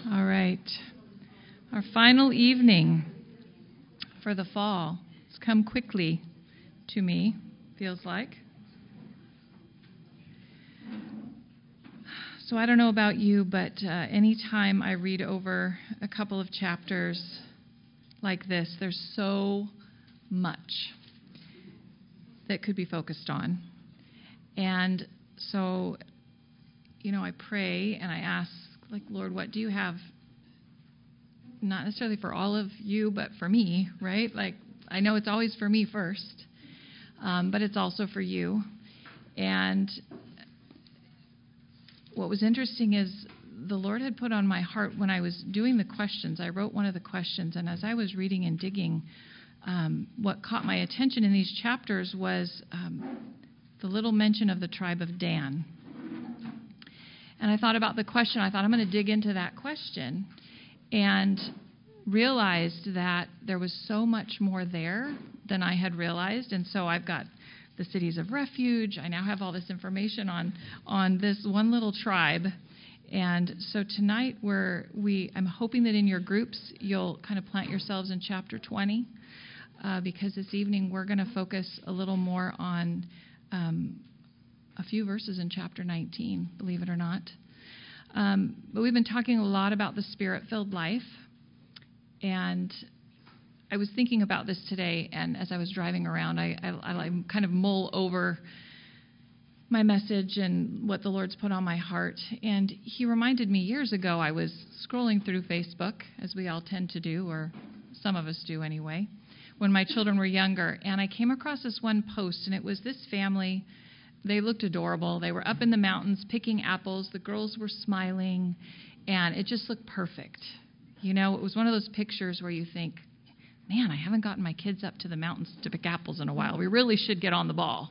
All right. Our final evening for the fall. It's come quickly to me, feels like. So I don't know about you, but anytime I read over a couple of chapters like this, there's so much that could be focused on. And so, I pray and I ask, Lord, what do you have? Not necessarily for all of you, but for me, right? I know it's always for me first, but it's also for you. And what was interesting is the Lord had put on my heart when I was doing the questions. I wrote one of the questions, and as I was reading and digging, what caught my attention in these chapters was the little mention of the tribe of Dan. And I thought about the question. I thought, I'm going to dig into that question, and realized that there was so much more there than I had realized. And so I've got the cities of refuge. I now have all this information on this one little tribe. And so tonight I'm hoping that in your groups you'll kind of plant yourselves in chapter 20, because this evening we're going to focus a little more on a few verses in chapter 19, believe it or not. But we've been talking a lot about the Spirit-filled life. And I was thinking about this today, and as I was driving around, I kind of mull over my message and what the Lord's put on my heart. And He reminded me years ago, I was scrolling through Facebook, as we all tend to do, or some of us do anyway, when my children were younger. And I came across this one post, and it was this family. They looked adorable. They were up in the mountains picking apples. The girls were smiling, and it just looked perfect. It was one of those pictures where you think, man, I haven't gotten my kids up to the mountains to pick apples in a while. We really should get on the ball,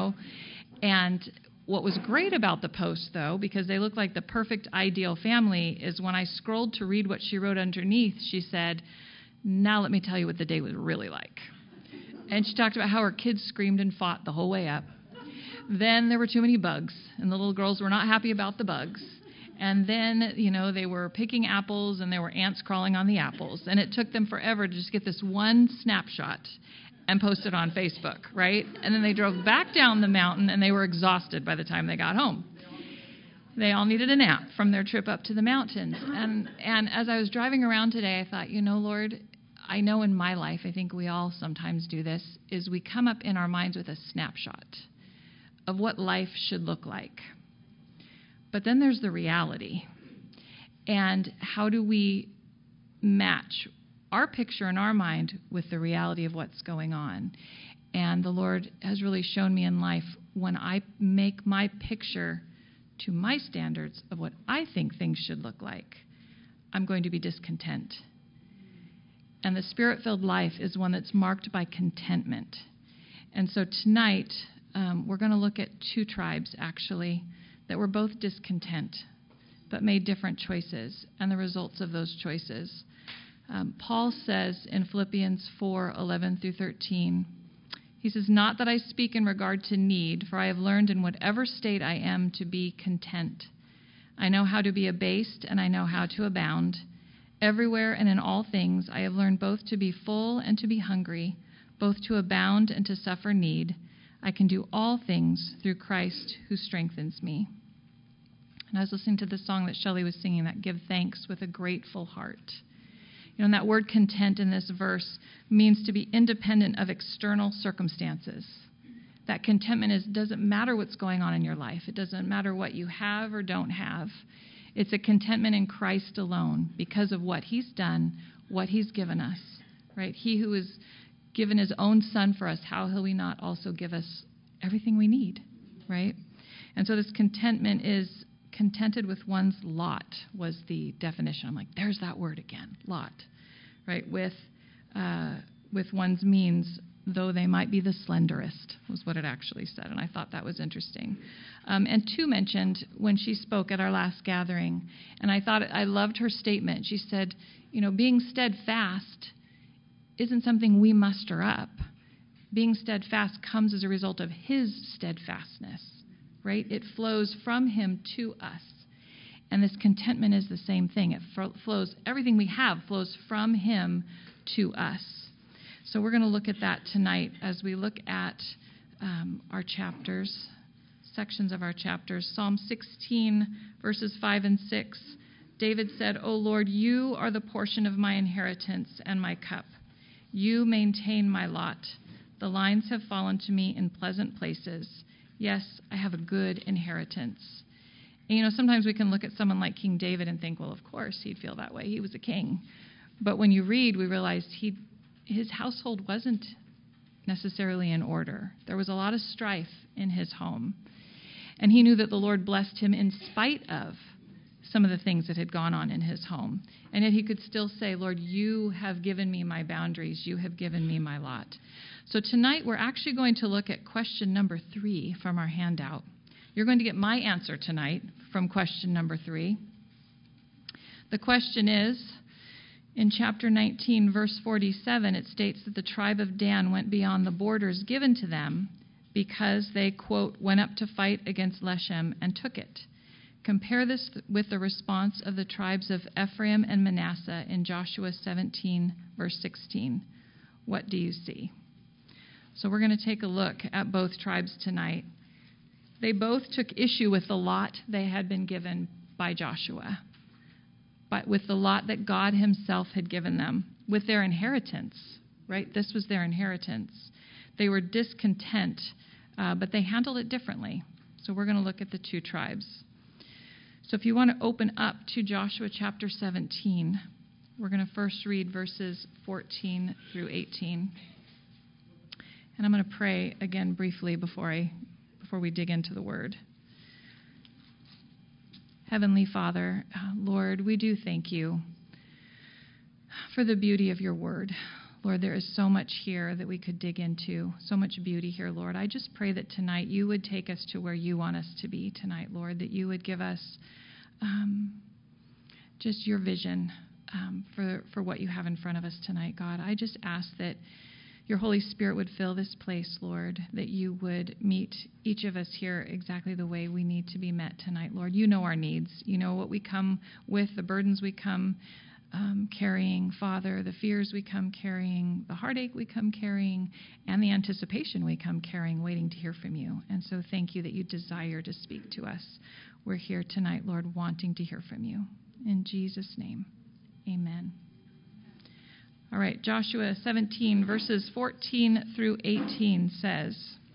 And what was great about the post, though, because they looked like the perfect ideal family, is when I scrolled to read what she wrote underneath, she said, now let me tell you what the day was really like. And she talked about how her kids screamed and fought the whole way up. Then there were too many bugs, and the little girls were not happy about the bugs. And then, they were picking apples, and there were ants crawling on the apples. And it took them forever to just get this one snapshot and post it on Facebook, right? And then they drove back down the mountain, and they were exhausted by the time they got home. They all needed a nap from their trip up to the mountains. And as I was driving around today, I thought, Lord, I know in my life, I think we all sometimes do this, is we come up in our minds with a snapshot of what life should look like. But then there's the reality. And how do we match our picture in our mind with the reality of what's going on? And the Lord has really shown me in life, when I make my picture to my standards of what I think things should look like, I'm going to be discontent. And the Spirit-filled life is one that's marked by contentment. And so tonight, we're going to look at two tribes, actually, that were both discontent, but made different choices, and the results of those choices. Paul says in Philippians 4:11 through 13, he says, not that I speak in regard to need, for I have learned in whatever state I am to be content. I know how to be abased, and I know how to abound. Everywhere and in all things I have learned both to be full and to be hungry, both to abound and to suffer need. I can do all things through Christ who strengthens me. And I was listening to the song that Shelley was singing, that give thanks with a grateful heart. And that word content in this verse means to be independent of external circumstances. That contentment doesn't matter what's going on in your life. It doesn't matter what you have or don't have. It's a contentment in Christ alone because of what He's done, what He's given us, right? He who has given His own Son for us, how will He not also give us everything we need, right? And so this contentment is contented with one's lot, was the definition. I'm like, there's that word again, lot, right? With one's means, though they might be the slenderest, was what it actually said. And I thought that was interesting. And Tu mentioned when she spoke at our last gathering, and I loved her statement. She said, being steadfast isn't something we muster up. Being steadfast comes as a result of His steadfastness, right? It flows from Him to us. And this contentment is the same thing. It flows, everything we have flows from him to us. So we're going to look at that tonight as we look at our chapters, sections of our chapters. Psalm 16, verses 5 and 6. David said, "O Lord, you are the portion of my inheritance and my cup. You maintain my lot. The lines have fallen to me in pleasant places. Yes, I have a good inheritance." And, sometimes we can look at someone like King David and think, well, of course he'd feel that way. He was a king. But when you read, we realize his household wasn't necessarily in order. There was a lot of strife in his home. And he knew that the Lord blessed him in spite of some of the things that had gone on in his home. And yet he could still say, "Lord, you have given me my boundaries. You have given me my lot." So tonight we're actually going to look at question number 3 from our handout. You're going to get my answer tonight from question number 3. The question is, in chapter 19, verse 47, it states that the tribe of Dan went beyond the borders given to them because they, quote, "went up to fight against Leshem and took it." Compare this with the response of the tribes of Ephraim and Manasseh in Joshua 17, verse 16. What do you see? So we're going to take a look at both tribes tonight. They both took issue with the lot they had been given by Joshua, but with the lot that God himself had given them, with their inheritance, right? This was their inheritance. They were discontent, but they handled it differently. So we're going to look at the two tribes. So if you want to open up to Joshua chapter 17, we're going to first read verses 14 through 18. And I'm going to pray again briefly before we dig into the word. Heavenly Father, Lord, we do thank you for the beauty of your word. Lord, there is so much here that we could dig into, so much beauty here, Lord. I just pray that tonight you would take us to where you want us to be tonight, Lord, that you would give us just your vision for what you have in front of us tonight, God. I just ask that your Holy Spirit would fill this place, Lord, that you would meet each of us here exactly the way we need to be met tonight, Lord. You know our needs. You know what we come with, the burdens we come carrying, Father, the fears we come carrying, the heartache we come carrying, and the anticipation we come carrying, waiting to hear from you. And so thank you that you desire to speak to us. We're here tonight, Lord, wanting to hear from you. In Jesus' name, amen. All right, Joshua 17, verses 14 through 18 says,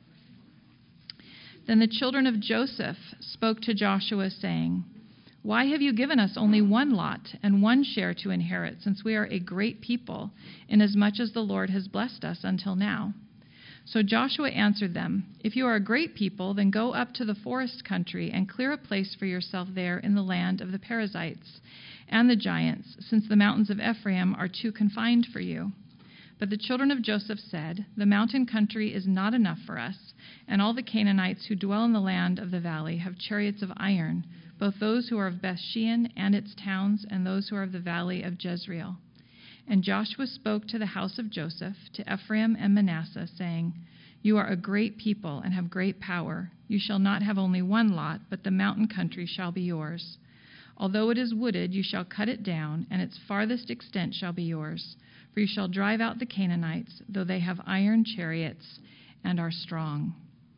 "Then the children of Joseph spoke to Joshua, saying, 'Why have you given us only one lot and one share to inherit, since we are a great people, inasmuch as the Lord has blessed us until now?' So Joshua answered them, 'If you are a great people, then go up to the forest country and clear a place for yourself there in the land of the Perizzites and the giants, since the mountains of Ephraim are too confined for you.' But the children of Joseph said, 'The mountain country is not enough for us, and all the Canaanites who dwell in the land of the valley have chariots of iron, both those who are of Bethshean and its towns, and those who are of the valley of Jezreel.' And Joshua spoke to the house of Joseph, to Ephraim and Manasseh, saying, 'You are a great people and have great power. You shall not have only one lot, but the mountain country shall be yours. Although it is wooded, you shall cut it down, and its farthest extent shall be yours. For you shall drive out the Canaanites, though they have iron chariots and are strong.'"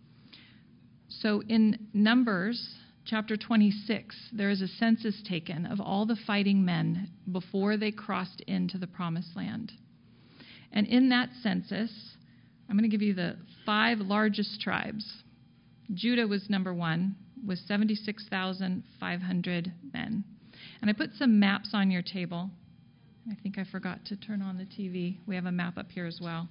So in Numbers chapter 26, there is a census taken of all the fighting men before they crossed into the promised land. And in that census, I'm going to give you the 5 largest tribes. Judah was number 1, with 76,500 men. And I put some maps on your table. I think I forgot to turn on the TV. We have a map up here as well.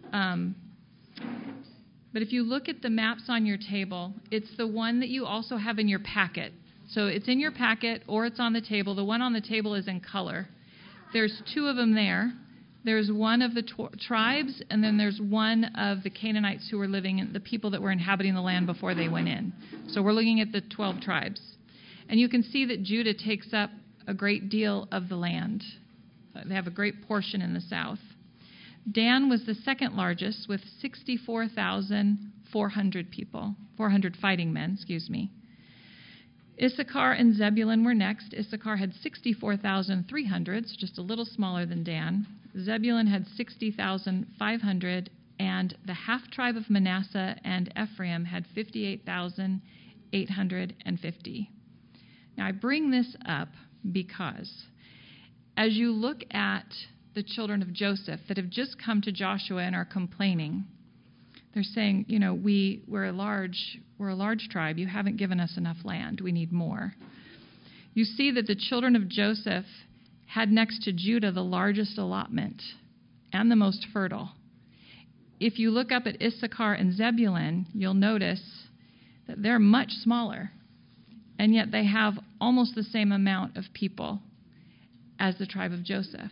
But if you look at the maps on your table, it's the one that you also have in your packet. So it's in your packet or it's on the table. The one on the table is in color. There's 2 of them there. There's one of the tribes, and then there's one of the Canaanites who were living in the people that were inhabiting the land before they went in. So we're looking at the 12 tribes. And you can see that Judah takes up a great deal of the land. They have a great portion in the south. Dan was the second largest with 64,400 people, 400 fighting men, Issachar and Zebulun were next. Issachar had 64,300, so just a little smaller than Dan. Zebulun had 60,500, and the half-tribe of Manasseh and Ephraim had 58,850. Now, I bring this up because as you look at the children of Joseph that have just come to Joshua and are complaining, they're saying, we're a large tribe. You haven't given us enough land. We need more. You see that the children of Joseph had next to Judah the largest allotment and the most fertile. If you look up at Issachar and Zebulun, you'll notice that they're much smaller, and yet they have almost the same amount of people as the tribe of Joseph.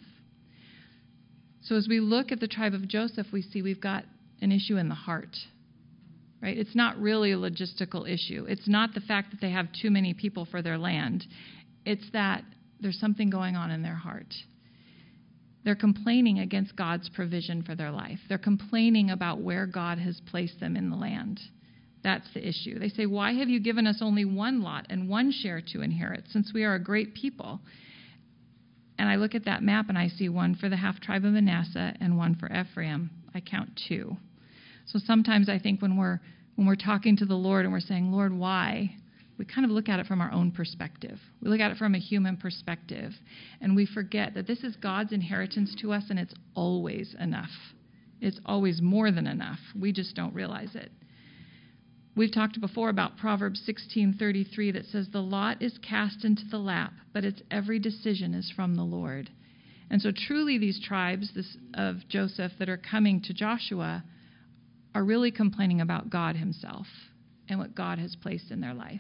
So as we look at the tribe of Joseph, we see we've got an issue in the heart, right? It's not really a logistical issue. It's not the fact that they have too many people for their land. It's that there's something going on in their heart. They're complaining against God's provision for their life. They're complaining about where God has placed them in the land. That's the issue. They say, why have you given us only one lot and one share to inherit, since we are a great people? And I look at that map and I see one for the half-tribe of Manasseh and one for Ephraim. I count two. So sometimes I think when we're talking to the Lord and we're saying, Lord, why? We kind of look at it from our own perspective. We look at it from a human perspective. And we forget that this is God's inheritance to us, and it's always enough. It's always more than enough. We just don't realize it. We've talked before about Proverbs 16:33 that says, the lot is cast into the lap, but its every decision is from the Lord. And so truly these tribes of Joseph that are coming to Joshua are really complaining about God himself and what God has placed in their life.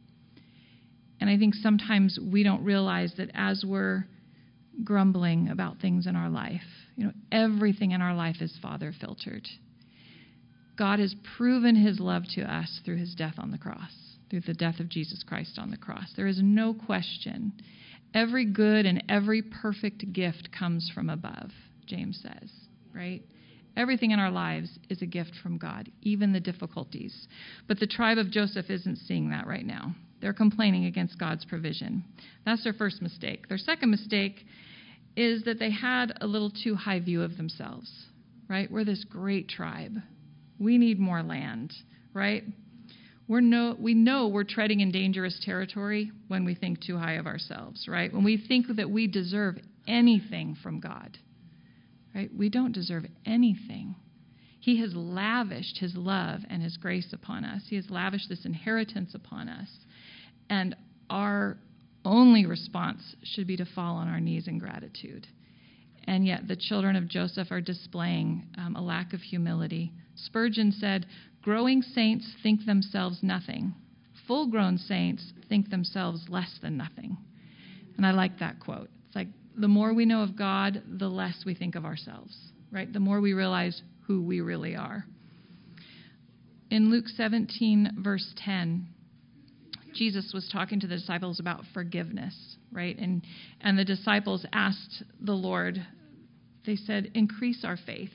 And I think sometimes we don't realize that as we're grumbling about things in our life, everything in our life is Father filtered. God has proven his love to us through his death on the cross, through the death of Jesus Christ on the cross. There is no question. Every good and every perfect gift comes from above, James says, right? Everything in our lives is a gift from God, even the difficulties. But the tribe of Joseph isn't seeing that right now. They're complaining against God's provision. That's their first mistake. Their second mistake is that they had a little too high view of themselves, right? We're this great tribe. We need more land, right? We know we're treading in dangerous territory when we think too high of ourselves, right? When we think that we deserve anything from God, right? We don't deserve anything. He has lavished his love and his grace upon us. He has lavished this inheritance upon us. And our only response should be to fall on our knees in gratitude. And yet the children of Joseph are displaying a lack of humility. Spurgeon said, growing saints think themselves nothing. Full-grown saints think themselves less than nothing. And I like that quote. It's like the more we know of God, the less we think of ourselves, right? The more we realize who we really are. In Luke 17, verse 10, Jesus was talking to the disciples about forgiveness, right? And the disciples asked the Lord, they said, increase our faith.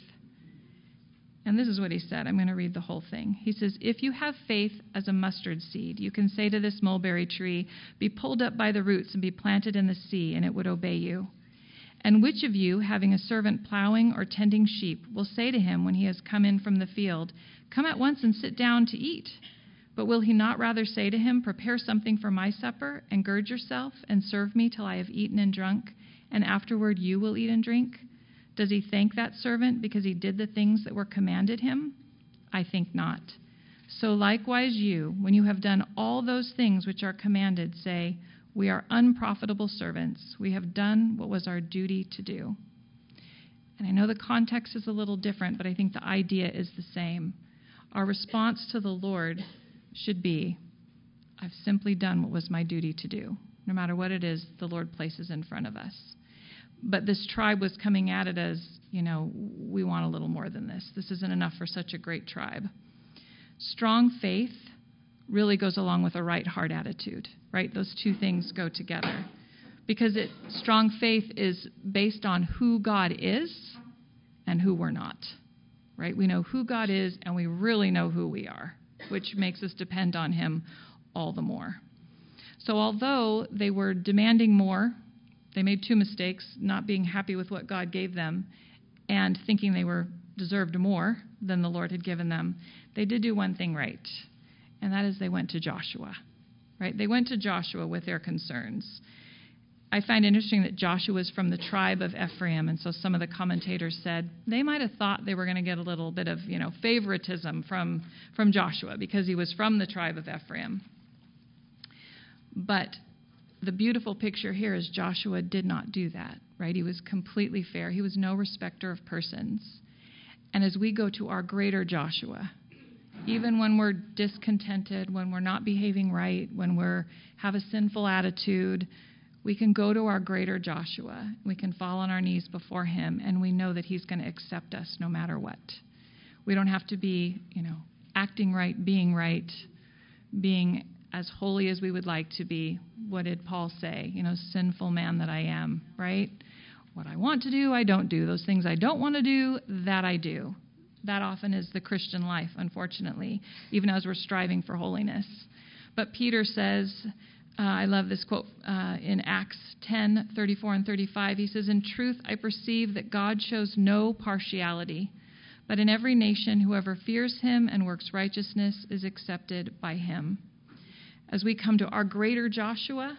And this is what he said. I'm going to read the whole thing. He says, if you have faith as a mustard seed, you can say to this mulberry tree, be pulled up by the roots and be planted in the sea, and it would obey you. And which of you, having a servant plowing or tending sheep, will say to him when he has come in from the field, come at once and sit down to eat? But will he not rather say to him, prepare something for my supper, and gird yourself, and serve me till I have eaten and drunk, and afterward you will eat and drink? Does he thank that servant because he did the things that were commanded him? I think not. So likewise you, when you have done all those things which are commanded, say, we are unprofitable servants. We have done what was our duty to do. And I know the context is a little different, but I think the idea is the same. Our response to the Lord should be, I've simply done what was my duty to do, no matter what it is the Lord places in front of us. But this tribe was coming at it as, we want a little more than this. This isn't enough for such a great tribe. Strong faith really goes along with a right heart attitude, right? Those two things go together. Because strong faith is based on who God is and who we're not, right? We know who God is and we really know who we are, which makes us depend on him all the more. So although they were demanding more, they made two mistakes, not being happy with what God gave them and thinking they deserved more than the Lord had given them. They did do one thing right, and that is they went to Joshua. Right? They went to Joshua with their concerns. I find interesting that Joshua is from the tribe of Ephraim, and so some of the commentators said they might have thought they were going to get a little bit of, favoritism from Joshua because he was from the tribe of Ephraim. But the beautiful picture here is Joshua did not do that, right? He was completely fair. He was no respecter of persons. And as we go to our greater Joshua, even when we're discontented, when we're not behaving right, when we have a sinful attitude, we can go to our greater Joshua. We can fall on our knees before him, and we know that he's going to accept us no matter what. We don't have to be, acting right, being as holy as we would like to be. What did Paul say? Sinful man that I am, right? What I want to do, I don't do. Those things I don't want to do, that I do. That often is the Christian life, unfortunately, even as we're striving for holiness. But Peter says, I love this quote in Acts 10:34 and 35. He says, "In truth, I perceive that God shows no partiality, but in every nation, whoever fears him and works righteousness is accepted by him." As we come to our greater Joshua,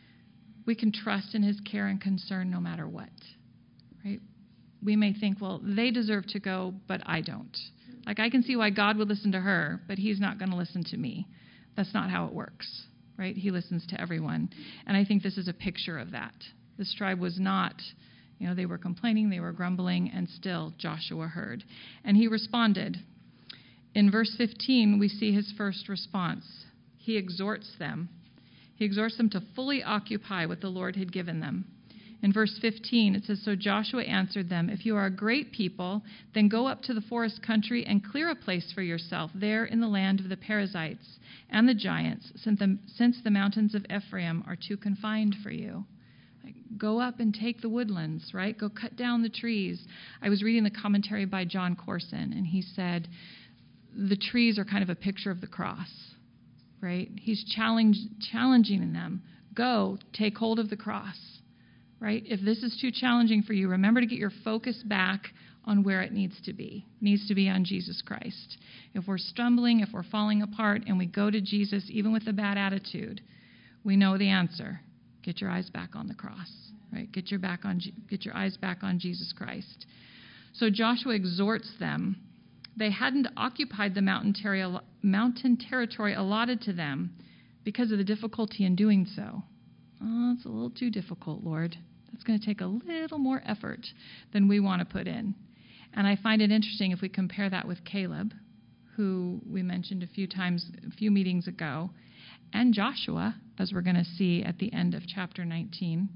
we can trust in his care and concern no matter what, right? We may think, well, they deserve to go, but I don't. Like, I can see why God would listen to her, but he's not going to listen to me. That's not how it works, right? He listens to everyone. And I think this is a picture of that. This tribe was not, they were complaining, they were grumbling, and still Joshua heard. And he responded. In verse 15, we see his first response. He exhorts them. He exhorts them to fully occupy what the Lord had given them. In verse 15, it says, "So Joshua answered them, 'If you are a great people, then go up to the forest country and clear a place for yourself there in the land of the Perizzites and the giants, since the mountains of Ephraim are too confined for you.'" Like, go up and take the woodlands, right? Go cut down the trees. I was reading the commentary by John Corson, and he said the trees are kind of a picture of the cross, right? He's challenging them. Go, take hold of the cross. Right? If this is too challenging for you, remember to get your focus back on where it needs to be. It needs to be on Jesus Christ. If we're stumbling, if we're falling apart, and we go to Jesus, even with a bad attitude, we know the answer. Get your eyes back on the cross. Right? Get your eyes back on Jesus Christ. So Joshua exhorts them. They hadn't occupied the mountain territory allotted to them because of the difficulty in doing so. Oh, it's a little too difficult, Lord. That's going to take a little more effort than we want to put in. And I find it interesting if we compare that with Caleb, who we mentioned a few meetings ago, and Joshua, as we're going to see at the end of chapter 19.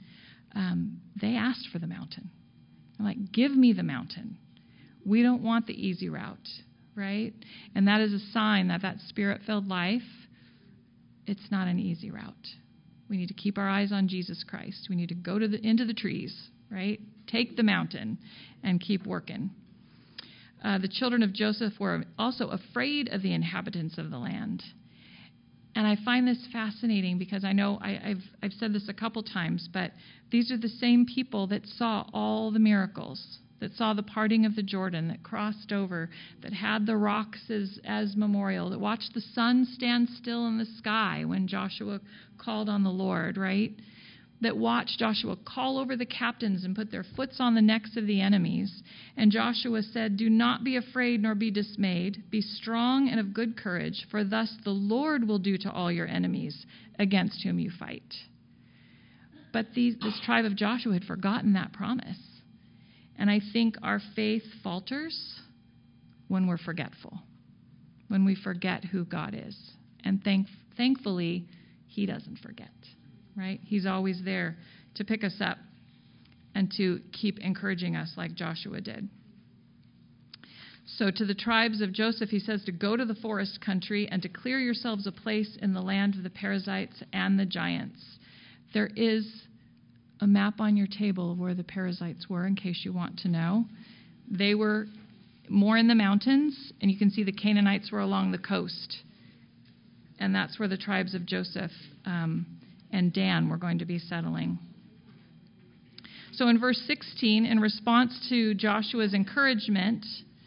They asked for the mountain. They're like, give me the mountain. We don't want the easy route, right? And that is a sign that spirit-filled life, it's not an easy route. We need to keep our eyes on Jesus Christ. We need to go into the trees, right? Take the mountain and keep working. The children of Joseph were also afraid of the inhabitants of the land. And I find this fascinating because I know I've said this a couple times, but these are the same people that saw all the miracles, that saw the parting of the Jordan, that crossed over, that had the rocks as memorial, that watched the sun stand still in the sky when Joshua called on the Lord, right? That watched Joshua call over the captains and put their foots on the necks of the enemies. And Joshua said, "Do not be afraid nor be dismayed. Be strong and of good courage, for thus the Lord will do to all your enemies against whom you fight." But this tribe of Joshua had forgotten that promise. And I think our faith falters when we're forgetful, when we forget who God is. And thankfully, He doesn't forget, right? He's always there to pick us up and to keep encouraging us like Joshua did. So to the tribes of Joseph, he says to go to the forest country and to clear yourselves a place in the land of the Perizzites and the giants. There is a map on your table of where the Perizzites were, in case you want to know. They were more in the mountains, and you can see the Canaanites were along the coast. And that's where the tribes of Joseph and Dan were going to be settling. So in verse 16, in response to Joshua's encouragement,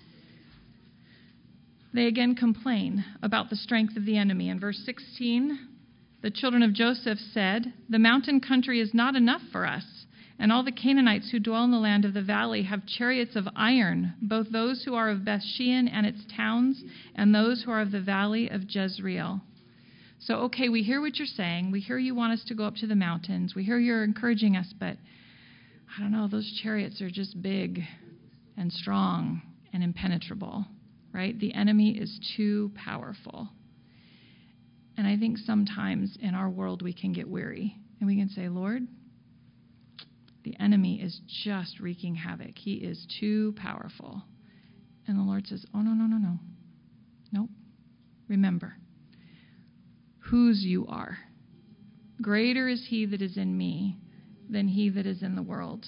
they again complain about the strength of the enemy. In verse 16, the children of Joseph said, "The mountain country is not enough for us, and all the Canaanites who dwell in the land of the valley have chariots of iron, both those who are of Bethshean and its towns, and those who are of the valley of Jezreel." So, okay, we hear what you're saying. We hear you want us to go up to the mountains. We hear you're encouraging us, but I don't know, those chariots are just big and strong and impenetrable, right? The enemy is too powerful. And I think sometimes in our world we can get weary and we can say, Lord, the enemy is just wreaking havoc. He is too powerful. And the Lord says, oh, no. Nope. Remember whose you are. Greater is he that is in me than he that is in the world.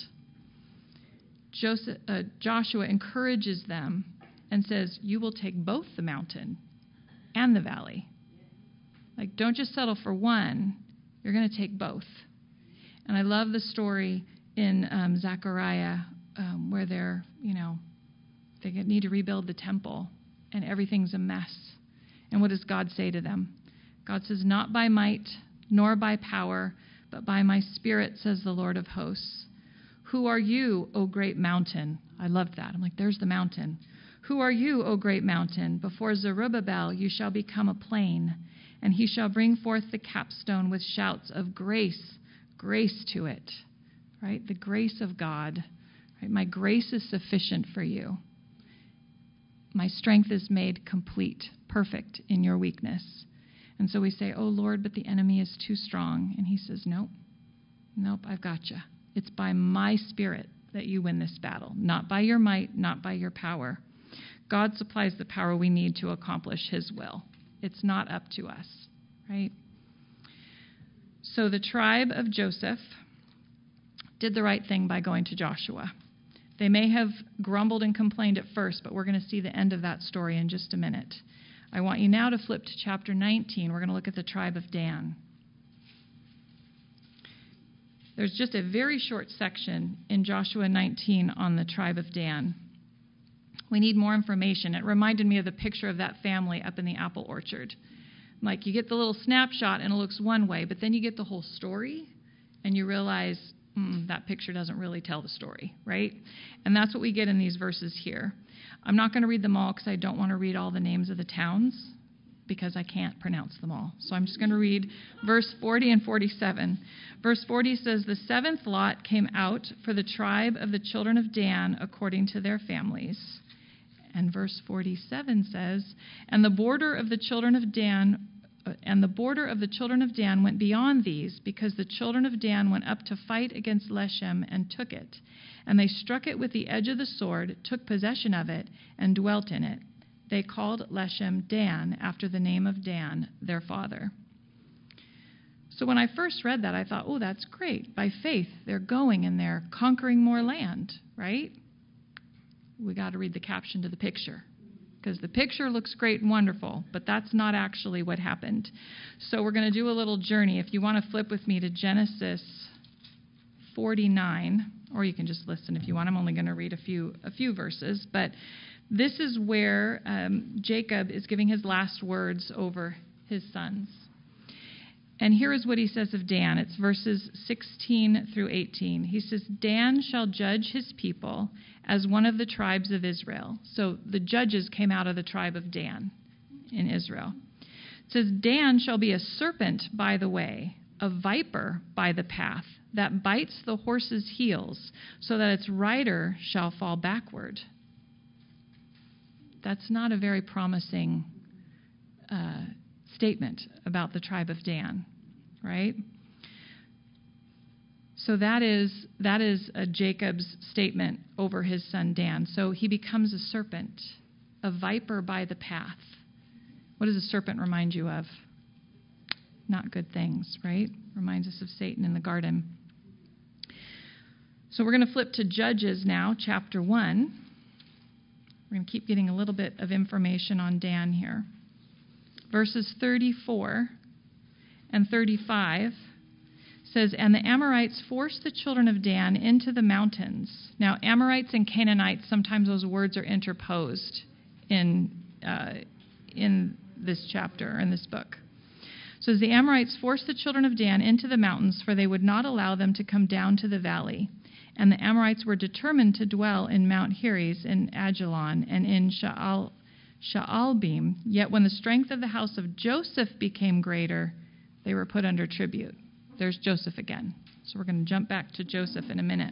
Joshua encourages them and says, you will take both the mountain and the valley. Like, don't just settle for one. You're going to take both. And I love the story in Zechariah where they need to rebuild the temple and everything's a mess. And what does God say to them? God says, not by might nor by power, but by my Spirit, says the Lord of hosts. Who are you, O great mountain? I loved that. I'm like, there's the mountain. Who are you, O great mountain? Before Zerubbabel you shall become a plain, and he shall bring forth the capstone with shouts of grace to it. Right? The grace of God. Right? My grace is sufficient for you. My strength is made complete, perfect in your weakness. And so we say, oh, Lord, but the enemy is too strong. And he says, nope, I've got you. It's by my Spirit that you win this battle, not by your might, not by your power. God supplies the power we need to accomplish his will. It's not up to us, right? So the tribe of Joseph did the right thing by going to Joshua. They may have grumbled and complained at first, but we're going to see the end of that story in just a minute. I want you now to flip to chapter 19. We're going to look at the tribe of Dan. There's just a very short section in Joshua 19 on the tribe of Dan. We need more information. It reminded me of the picture of that family up in the apple orchard. Like, you get the little snapshot and it looks one way, but then you get the whole story and you realize that picture doesn't really tell the story, right? And that's what we get in these verses here. I'm not going to read them all because I don't want to read all the names of the towns because I can't pronounce them all. So I'm just going to read verse 40 and 47. Verse 40 says, the seventh lot came out for the tribe of the children of Dan according to their families. And verse 47 says, and the border of the children of Dan went beyond these, because the children of Dan went up to fight against Leshem and took it. And they struck it with the edge of the sword, took possession of it, and dwelt in it. They called Leshem Dan, after the name of Dan, their father. So when I first read that, I thought, oh, that's great. By faith, they're going and they're conquering more land, right? We got to read the caption to the picture, because the picture looks great and wonderful, but that's not actually what happened. So we're going to do a little journey. If you want to flip with me to Genesis 49, or you can just listen if you want. I'm only going to read a few verses, but this is where Jacob is giving his last words over his sons. And here is what he says of Dan. It's verses 16 through 18. He says, Dan shall judge his people as one of the tribes of Israel. So the judges came out of the tribe of Dan in Israel. It says, Dan shall be a serpent by the way, a viper by the path, that bites the horse's heels, so that its rider shall fall backward. That's not a very promising statement about the tribe of Dan, right? So that is Jacob's statement over his son Dan. So he becomes a serpent, a viper by the path. What does a serpent remind you of? Not good things, right? Reminds us of Satan in the garden. So we're going to flip to Judges now, chapter 1. We're going to keep getting a little bit of information on Dan here. Verses 34 and 35 It says, and the Amorites forced the children of Dan into the mountains. Now, Amorites and Canaanites, sometimes those words are interposed in this chapter, in this book. So as the Amorites forced the children of Dan into the mountains, for they would not allow them to come down to the valley. And the Amorites were determined to dwell in Mount Heres, in Ajalon, and in Shaalbim. Yet when the strength of the house of Joseph became greater, they were put under tribute. There's Joseph again. So we're going to jump back to Joseph in a minute.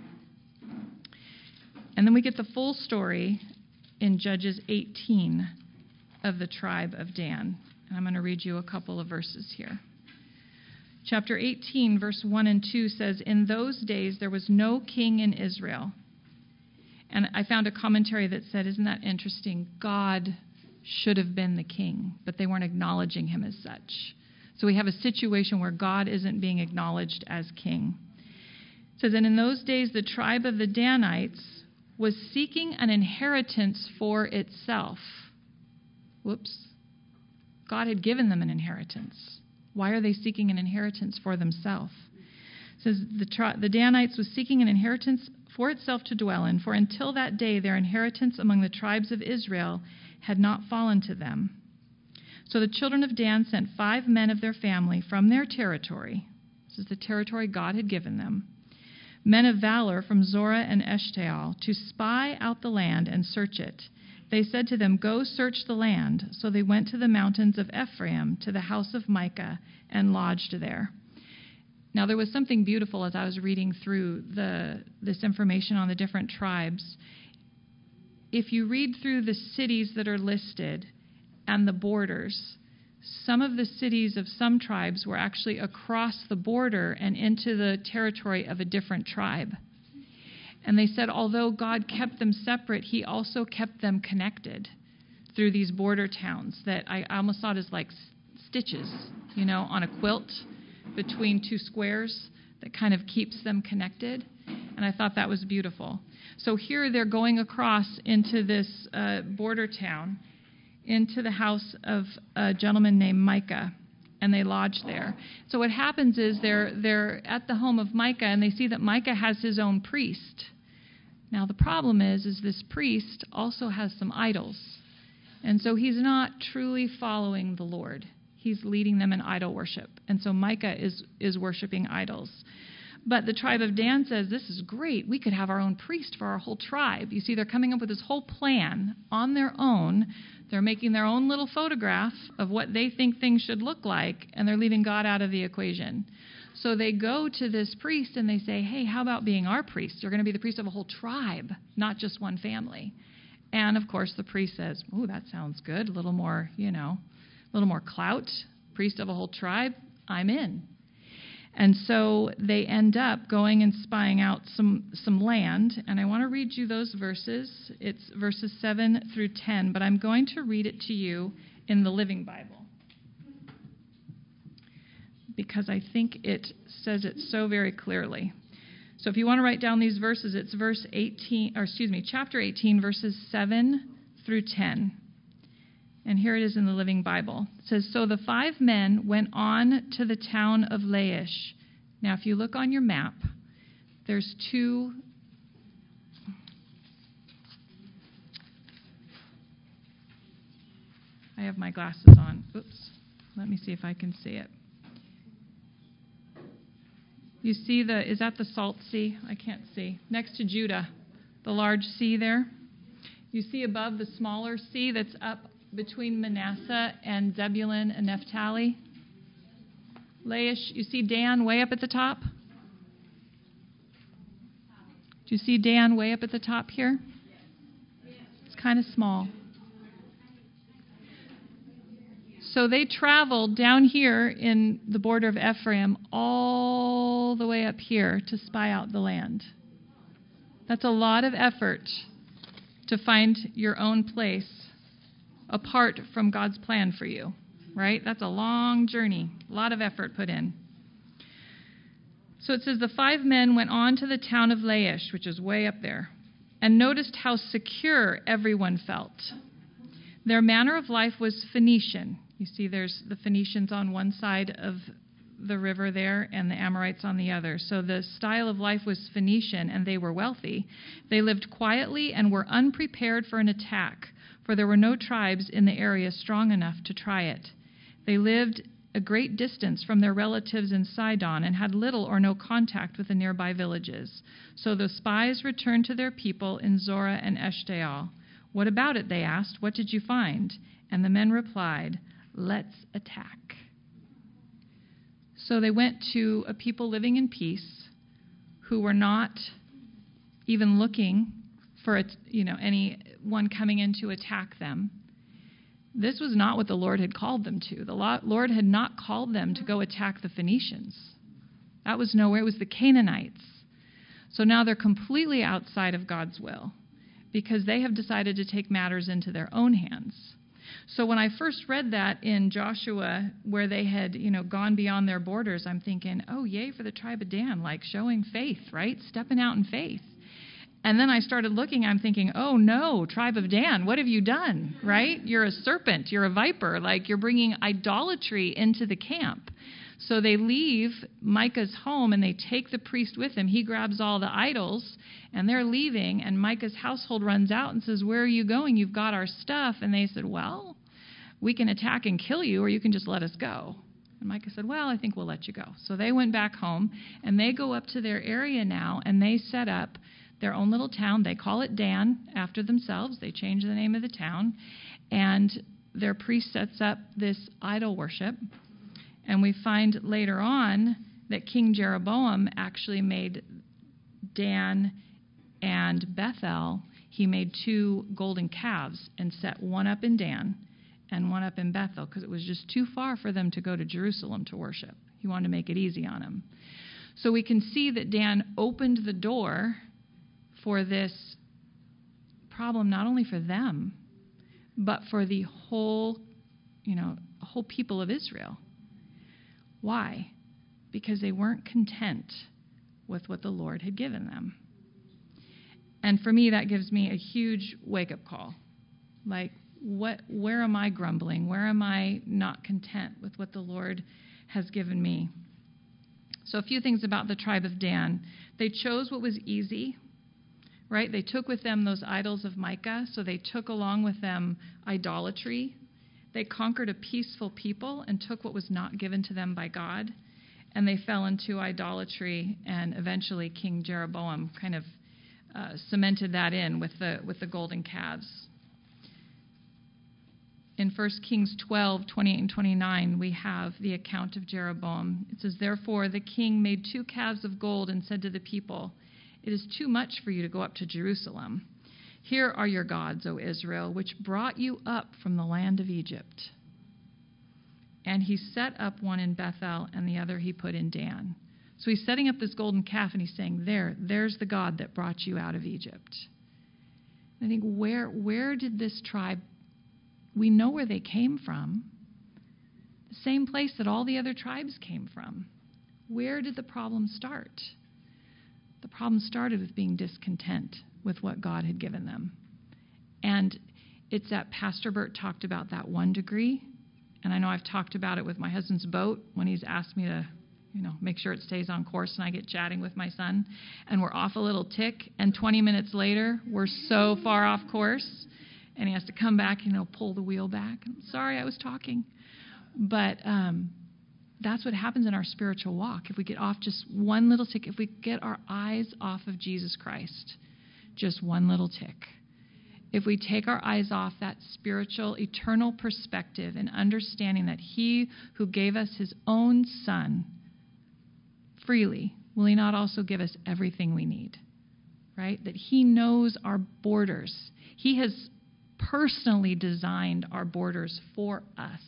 And then we get the full story in Judges 18 of the tribe of Dan. And I'm going to read you a couple of verses here. Chapter 18, verse 1 and 2 says, in those days there was no king in Israel. And I found a commentary that said, isn't that interesting? God should have been the king, but they weren't acknowledging him as such. So we have a situation where God isn't being acknowledged as king. It says, and in those days the tribe of the Danites was seeking an inheritance for itself. Whoops. God had given them an inheritance. Why are they seeking an inheritance for themselves? It says the Danites was seeking an inheritance for itself to dwell in, for until that day their inheritance among the tribes of Israel had not fallen to them. So the children of Dan sent 5 men of their family from their territory. This is the territory God had given them. Men of valor from Zorah and Eshtaol to spy out the land and search it. They said to them, go search the land. So they went to the mountains of Ephraim, to the house of Micah, and lodged there. Now there was something beautiful as I was reading through this information on the different tribes. If you read through the cities that are listed and the borders, some of the cities of some tribes were actually across the border and into the territory of a different tribe. And they said, although God kept them separate, he also kept them connected through these border towns that I almost thought as like stitches, on a quilt between 2 squares that kind of keeps them connected. And I thought that was beautiful. So here they're going across into this border town, into the house of a gentleman named Micah, and they lodge there. So what happens is they're at the home of Micah, and they see that Micah has his own priest. Now the problem is this priest also has some idols, and so he's not truly following the Lord. He's leading them in idol worship, and so Micah is worshiping idols. But the tribe of Dan says, this is great. We could have our own priest for our whole tribe. You see, they're coming up with this whole plan on their own. They're making their own little photograph of what they think things should look like, and they're leaving God out of the equation. So they go to this priest and they say, hey, how about being our priest? You're going to be the priest of a whole tribe, not just one family. And, of course, the priest says, oh, that sounds good. A little more, a little more clout. Priest of a whole tribe, I'm in. And so they end up going and spying out some land. And I want to read you those verses. It's verses 7 through 10, but I'm going to read it to you in the Living Bible, because I think it says it so very clearly. So if you want to write down these verses, it's chapter 18, verses 7 through 10. And here it is in the Living Bible. It says, so the 5 men went on to the town of Laish. Now, if you look on your map, there's 2. I have my glasses on. Oops. Let me see if I can see it. You see is that the Salt Sea? I can't see. Next to Judah, the large sea there. You see above the smaller sea that's up between Manasseh and Zebulun and Naphtali. Laish, you see Dan way up at the top? Do you see Dan way up at the top here? It's kind of small. So they traveled down here in the border of Ephraim all the way up here to spy out the land. That's a lot of effort to find your own place apart from God's plan for you, right? That's a long journey, a lot of effort put in. So it says, the 5 men went on to the town of Laish, which is way up there, and noticed how secure everyone felt. Their manner of life was Phoenician. You see there's the Phoenicians on one side of the river there and the Amorites on the other. So the style of life was Phoenician, and they were wealthy. They lived quietly and were unprepared for an attack, for there were no tribes in the area strong enough to try it. They lived a great distance from their relatives in Sidon and had little or no contact with the nearby villages. So the spies returned to their people in Zorah and Eshtaol. "What about it?" they asked. "What did you find?" And the men replied, "Let's attack." So they went to a people living in peace who were not even looking for anyone coming in to attack them. This was not what the Lord had called them to. The Lord had not called them to go attack the Phoenicians. That was nowhere. It was the Canaanites. So now they're completely outside of God's will because they have decided to take matters into their own hands. So when I first read that in Joshua, where they had, gone beyond their borders, I'm thinking, oh, yay for the tribe of Dan, like showing faith, right? Stepping out in faith. And then I started looking, I'm thinking, oh no, tribe of Dan, what have you done, right? You're a serpent, you're a viper, like you're bringing idolatry into the camp. So they leave Micah's home and they take the priest with him. He grabs all the idols and they're leaving, and Micah's household runs out and says, "Where are you going? You've got our stuff." And they said, "Well, we can attack and kill you, or you can just let us go." And Micah said, "Well, I think we'll let you go." So they went back home and they go up to their area now and they set up their own little town. They call it Dan after themselves. They change the name of the town. And their priest sets up this idol worship. And we find later on that King Jeroboam actually made Dan and Bethel, he made 2 golden calves and set one up in Dan and one up in Bethel because it was just too far for them to go to Jerusalem to worship. He wanted to make it easy on them. So we can see that Dan opened the door for this problem, not only for them, but for the whole people of Israel. Why? Because they weren't content with what the Lord had given them. And for me, that gives me a huge wake-up call. Like, where am I grumbling? Where am I not content with what the Lord has given me? So a few things about the tribe of Dan. They chose what was easy. Right? They took with them those idols of Micah, so they took along with them idolatry. They conquered a peaceful people and took what was not given to them by God, and they fell into idolatry, and eventually King Jeroboam kind of cemented that in with the golden calves. In 1 Kings 12:28 and 29, we have the account of Jeroboam. It says, "Therefore the king made 2 calves of gold and said to the people, 'It is too much for you to go up to Jerusalem. Here are your gods, O Israel, which brought you up from the land of Egypt.' And he set up one in Bethel, and the other he put in Dan." So he's setting up this golden calf, and he's saying, there's the God that brought you out of Egypt. And I think, where did this tribe, we know where they came from, the same place that all the other tribes came from. Where did the problem start? The problem started with being discontent with what God had given them. And it's that Pastor Bert talked about that 1 degree. And I know I've talked about it with my husband's boat when he's asked me to, make sure it stays on course, and I get chatting with my son. And we're off a little tick, and 20 minutes later, we're so far off course. And he has to come back, pull the wheel back. I'm sorry, I was talking. But that's what happens in our spiritual walk. If we get off just one little tick, if we get our eyes off of Jesus Christ, just one little tick. If we take our eyes off that spiritual, eternal perspective and understanding that he who gave us his own son freely, will he not also give us everything we need? Right? That he knows our borders. He has personally designed our borders for us.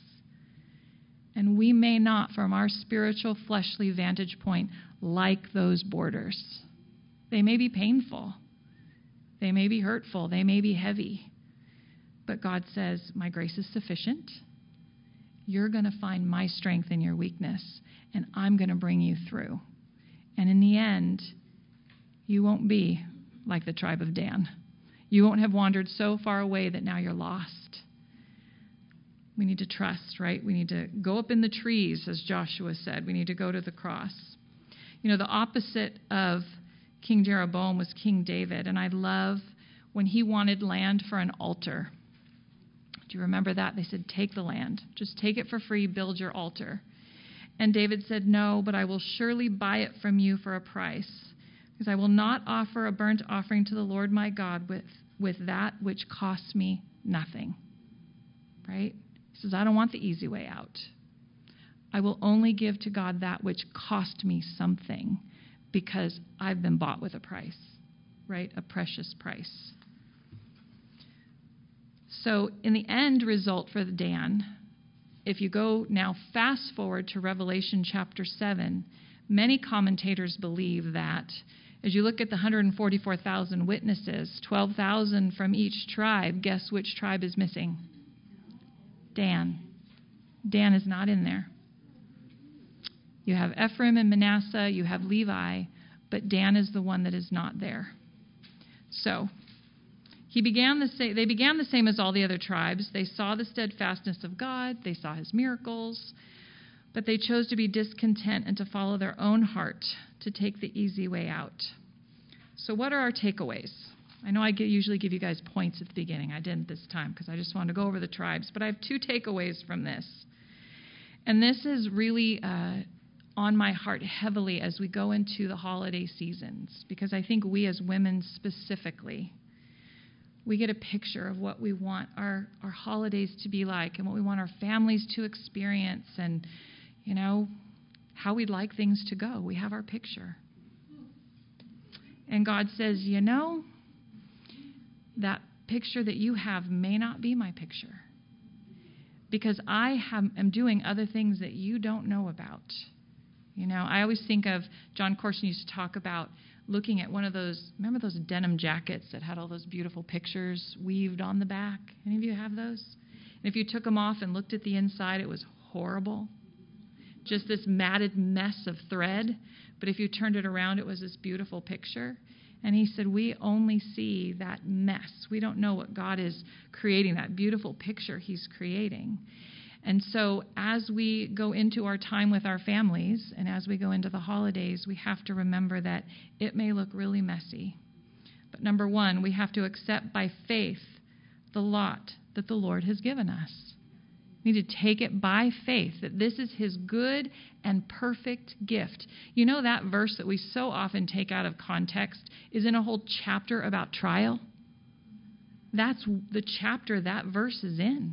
And we may not, from our spiritual, fleshly vantage point, like those borders. They may be painful. They may be hurtful. They may be heavy. But God says, "My grace is sufficient. You're going to find my strength in your weakness, and I'm going to bring you through." And in the end, you won't be like the tribe of Dan. You won't have wandered so far away that now you're lost. We need to trust, right? We need to go up in the trees, as Joshua said. We need to go to the cross. You know, the opposite of King Jeroboam was King David, and I love when he wanted land for an altar. Do you remember that? They said, take the land. Just take it for free, build your altar. And David said, no, but I will surely buy it from you for a price, because I will not offer a burnt offering to the Lord my God with that which costs me nothing. Right? He says, I don't want the easy way out. I will only give to God that which cost me something, because I've been bought with a price, right? A precious price. So in the end result for Dan, if you go now fast forward to Revelation chapter 7, many commentators believe that as you look at the 144,000 witnesses, 12,000 from each tribe, guess which tribe is missing? Dan. Dan is not in there. You have Ephraim and Manasseh, you have Levi, but Dan is the one that is not there. So, they began the same as all the other tribes. They saw the steadfastness of God, they saw his miracles, but they chose to be discontent and to follow their own heart, to take the easy way out. So what are our takeaways? I know I usually give you guys points at the beginning. I didn't this time because I just wanted to go over the tribes, but I have 2 takeaways from this. And this is really on my heart heavily as we go into the holiday seasons, because I think we as women specifically, we get a picture of what we want our holidays to be like and what we want our families to experience and, you know, how we'd like things to go. We have our picture. And God says, you know, that picture that you have may not be my picture, because I am doing other things that you don't know about. You know, I always think of, John Corson used to talk about looking at one of those, remember those denim jackets that had all those beautiful pictures weaved on the back? Any of you have those? And if you took them off and looked at the inside, it was horrible. Just this matted mess of thread. But if you turned it around, it was this beautiful picture. And he said, we only see that mess. We don't know what God is creating, that beautiful picture he's creating. And so as we go into our time with our families and as we go into the holidays, we have to remember that it may look really messy. But number 1, we have to accept by faith the lot that the Lord has given us. We need to take it by faith that this is his good and perfect gift. You know, that verse that we so often take out of context is in a whole chapter about trial. That's the chapter that verse is in.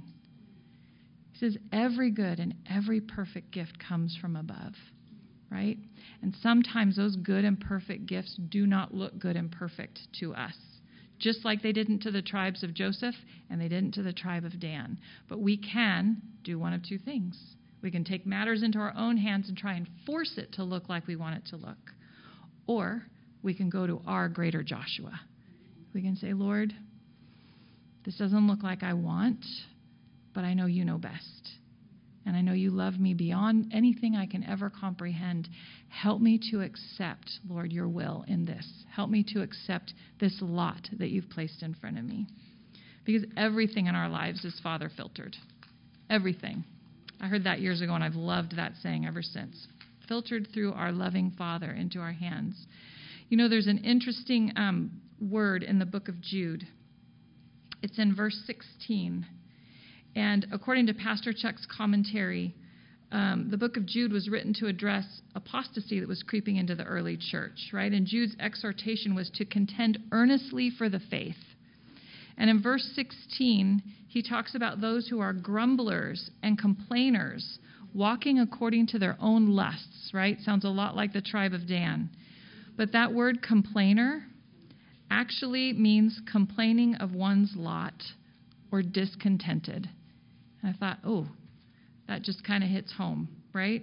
He says every good and every perfect gift comes from above, right? And sometimes those good and perfect gifts do not look good and perfect to us, just like they didn't to the tribes of Joseph and they didn't to the tribe of Dan. But we can do one of 2 things. We can take matters into our own hands and try and force it to look like we want it to look. Or we can go to our greater Joshua. We can say, Lord, this doesn't look like I want, but I know you know best. And I know you love me beyond anything I can ever comprehend. Help me to accept, Lord, your will in this. Help me to accept this lot that you've placed in front of me. Because everything in our lives is Father filtered. Everything. I heard that years ago, and I've loved that saying ever since. Filtered through our loving Father into our hands. You know, there's an interesting word in the book of Jude. It's in verse 16. And according to Pastor Chuck's commentary, the book of Jude was written to address apostasy that was creeping into the early church, right? And Jude's exhortation was to contend earnestly for the faith. And in verse 16, he talks about those who are grumblers and complainers, walking according to their own lusts, right? Sounds a lot like the tribe of Dan. But that word complainer actually means complaining of one's lot or discontented. And I thought, oh, that just kind of hits home, right?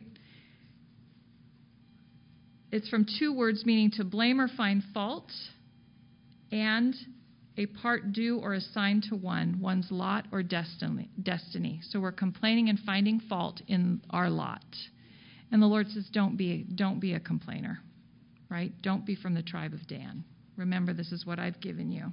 It's from 2 words meaning to blame or find fault, and a part due or assigned to one's lot or destiny. So we're complaining and finding fault in our lot. And the Lord says, don't be a complainer, right? Don't be from the tribe of Dan. Remember, this is what I've given you.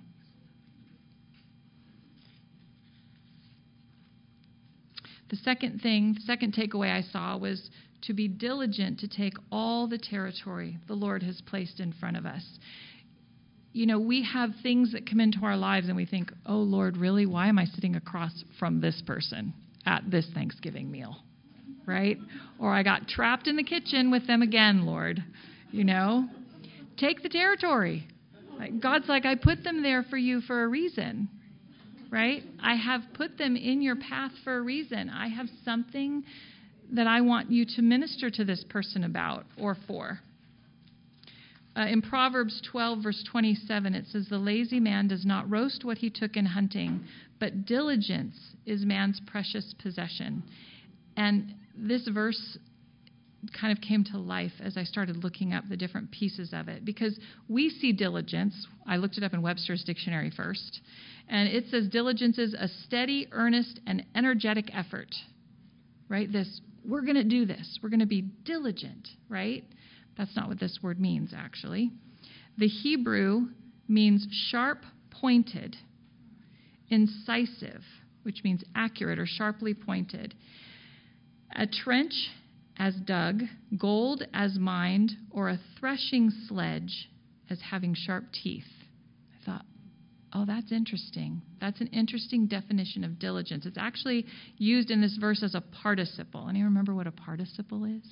The second takeaway I saw was to be diligent to take all the territory the Lord has placed in front of us. You know, we have things that come into our lives and we think, oh, Lord, really? Why am I sitting across from this person at this Thanksgiving meal? Right? Or I got trapped in the kitchen with them again, Lord. You know? Take the territory. God's like, I put them there for you for a reason. Right? I have put them in your path for a reason. I have something that I want you to minister to this person about or for. In Proverbs 12, verse 27, it says, the lazy man does not roast what he took in hunting, but diligence is man's precious possession. And this verse kind of came to life as I started looking up the different pieces of it, because we see diligence. I looked it up in Webster's dictionary first, and it says diligence is a steady, earnest, and energetic effort. Right? We're going to do this. We're going to be diligent, right? That's not what this word means, actually. The Hebrew means sharp-pointed, incisive, which means accurate or sharply pointed. A trench as dug, gold as mined, or a threshing sledge as having sharp teeth. I thought, oh, that's interesting. That's an interesting definition of diligence. It's actually used in this verse as a participle. Anyone remember what a participle is?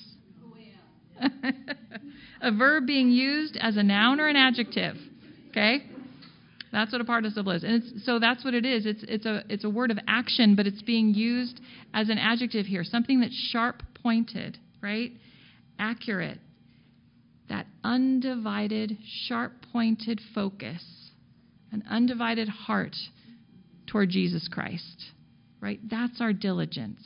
A verb being used as a noun or an adjective. Okay? That's what a participle is. And so that's what it is. It's a word of action, but it's being used as an adjective here. Something that's sharp-pointed, right? Accurate. That undivided, sharp-pointed focus. An undivided heart toward Jesus Christ. Right? That's our diligence.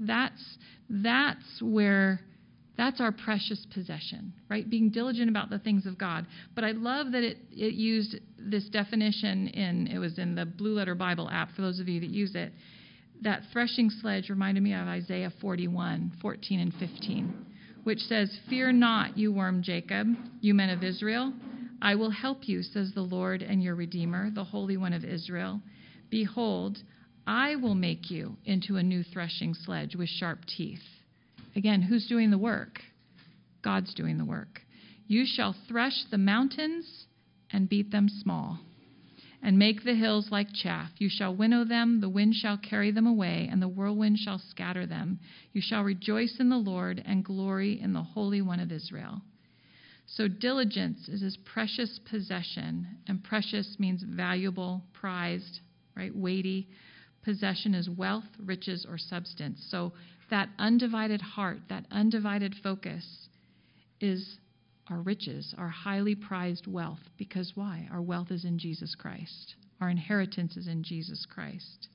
That's our precious possession, right? Being diligent about the things of God. But I love that it used this definition it was in the Blue Letter Bible app, for those of you that use it. That threshing sledge reminded me of Isaiah 41, 14 and 15, which says, fear not, you worm Jacob, you men of Israel. I will help you, says the Lord and your Redeemer, the Holy One of Israel. Behold, I will make you into a new threshing sledge with sharp teeth. Again, who's doing the work? God's doing the work. You shall thresh the mountains and beat them small, and make the hills like chaff. You shall winnow them, the wind shall carry them away, and the whirlwind shall scatter them. You shall rejoice in the Lord and glory in the Holy One of Israel. So diligence is his precious possession, and precious means valuable, prized, right? Weighty. Possession is wealth, riches, or substance. So that undivided heart, that undivided focus is our riches, our highly prized wealth. Because why? Our wealth is in Jesus Christ. Our inheritance is in Jesus Christ.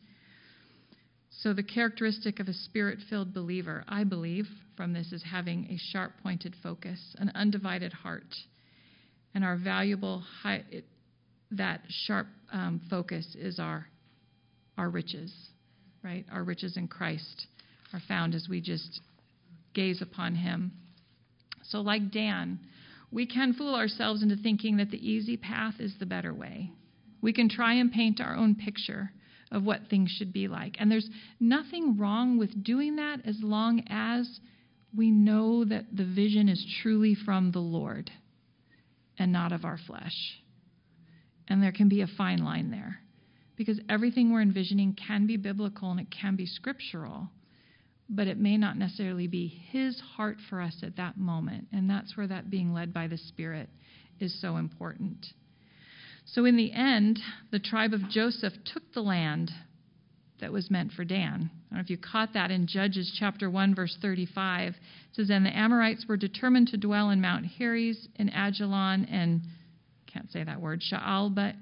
So the characteristic of a spirit-filled believer, I believe, from this is having a sharp-pointed focus, an undivided heart. And our valuable, that sharp focus is our riches, right? Our riches in Christ are found as we just gaze upon him. So like Dan, we can fool ourselves into thinking that the easy path is the better way. We can try and paint our own picture of what things should be like. And there's nothing wrong with doing that as long as we know that the vision is truly from the Lord and not of our flesh. And there can be a fine line there, because everything we're envisioning can be biblical and it can be scriptural, but it may not necessarily be his heart for us at that moment. And that's where that being led by the Spirit is so important. So in the end, the tribe of Joseph took the land that was meant for Dan. I don't know if you caught that in Judges chapter 1, verse 35. It says, and the Amorites were determined to dwell in Mount Heres, in Ajalon, and can't say that word, Sha'alabin.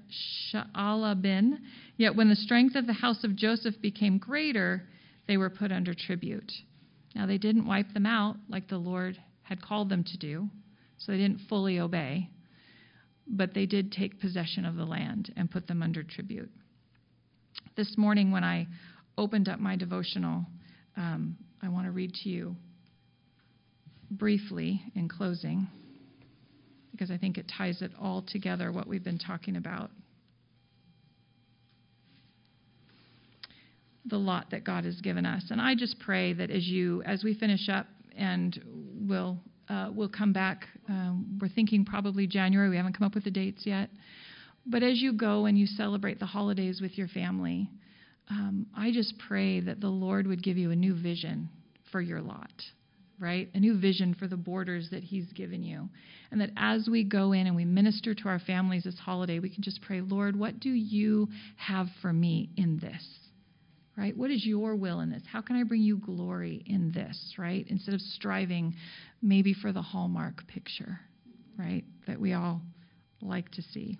Yet when the strength of the house of Joseph became greater, they were put under tribute. Now, they didn't wipe them out like the Lord had called them to do, so they didn't fully obey. But they did take possession of the land and put them under tribute. This morning, when I opened up my devotional, I want to read to you briefly in closing, because I think it ties it all together, what we've been talking about. the lot that God has given us. And I just pray that as we finish up, and we'll come back, we're thinking probably January. We haven't come up with the dates yet. But as you go and you celebrate the holidays with your family, I just pray that the Lord would give you a new vision for your lot, right? A new vision for the borders that He's given you. And that as we go in and we minister to our families this holiday, we can just pray, Lord, what do you have for me in this? Right? What is your will in this? How can I bring you glory in this, right? Instead of striving maybe for the Hallmark picture, right? That we all like to see.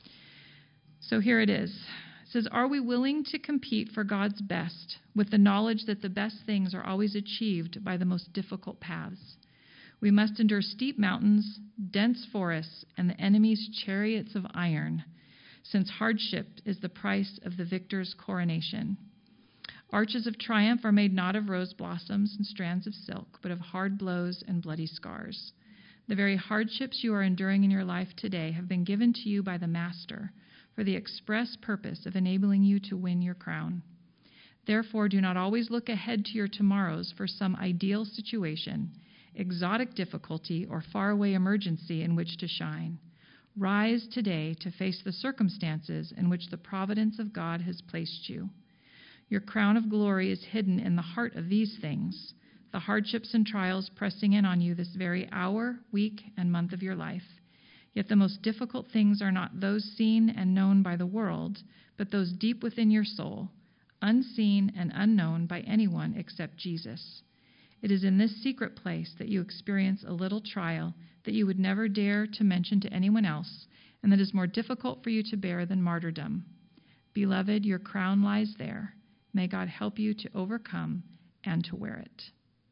So here it is. It says, are we willing to compete for God's best with the knowledge that the best things are always achieved by the most difficult paths? We must endure steep mountains, dense forests, and the enemy's chariots of iron, since hardship is the price of the victor's coronation. Arches of triumph are made not of rose blossoms and strands of silk, but of hard blows and bloody scars. The very hardships you are enduring in your life today have been given to you by the Master for the express purpose of enabling you to win your crown. Therefore, do not always look ahead to your tomorrows for some ideal situation, exotic difficulty, or faraway emergency in which to shine. Rise today to face the circumstances in which the providence of God has placed you. Your crown of glory is hidden in the heart of these things, the hardships and trials pressing in on you this very hour, week, and month of your life. Yet the most difficult things are not those seen and known by the world, but those deep within your soul, unseen and unknown by anyone except Jesus. It is in this secret place that you experience a little trial that you would never dare to mention to anyone else, and that is more difficult for you to bear than martyrdom. Beloved, your crown lies there. May God help you to overcome and to wear it.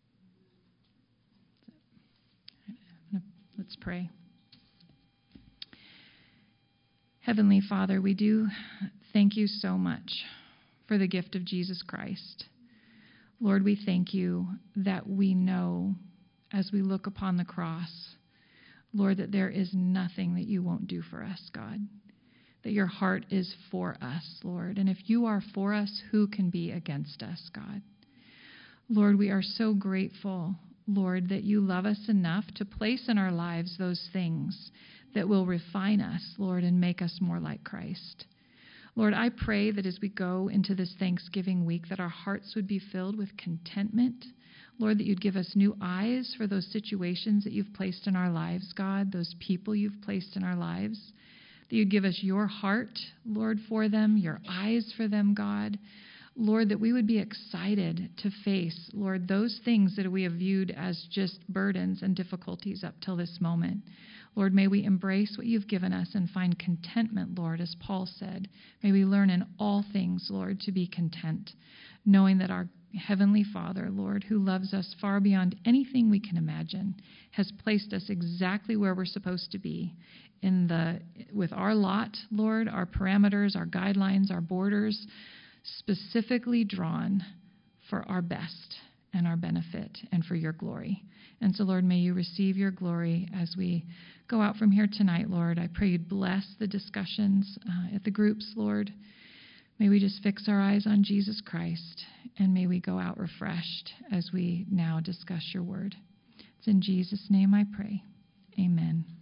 Let's pray. Heavenly Father, we do thank you so much for the gift of Jesus Christ. Lord, we thank you that we know as we look upon the cross, Lord, that there is nothing that you won't do for us, God. That your heart is for us, Lord. And if you are for us, who can be against us, God? Lord, we are so grateful, Lord, that you love us enough to place in our lives those things that will refine us, Lord, and make us more like Christ. Lord, I pray that as we go into this Thanksgiving week, that our hearts would be filled with contentment. Lord, that you'd give us new eyes for those situations that you've placed in our lives, God, those people you've placed in our lives. That you'd give us your heart, Lord, for them, your eyes for them, God. Lord, that we would be excited to face, Lord, those things that we have viewed as just burdens and difficulties up till this moment. Lord, may we embrace what you've given us and find contentment, Lord, as Paul said. May we learn in all things, Lord, to be content, knowing that our Heavenly Father, Lord, who loves us far beyond anything we can imagine, has placed us exactly where we're supposed to be with our lot, Lord, our parameters, our guidelines, our borders, specifically drawn for our best and our benefit and for your glory. And so, Lord, may you receive your glory as we go out from here tonight, Lord. I pray you'd bless the discussions at the groups, Lord. May we just fix our eyes on Jesus Christ, and may we go out refreshed as we now discuss your word. It's in Jesus' name I pray. Amen.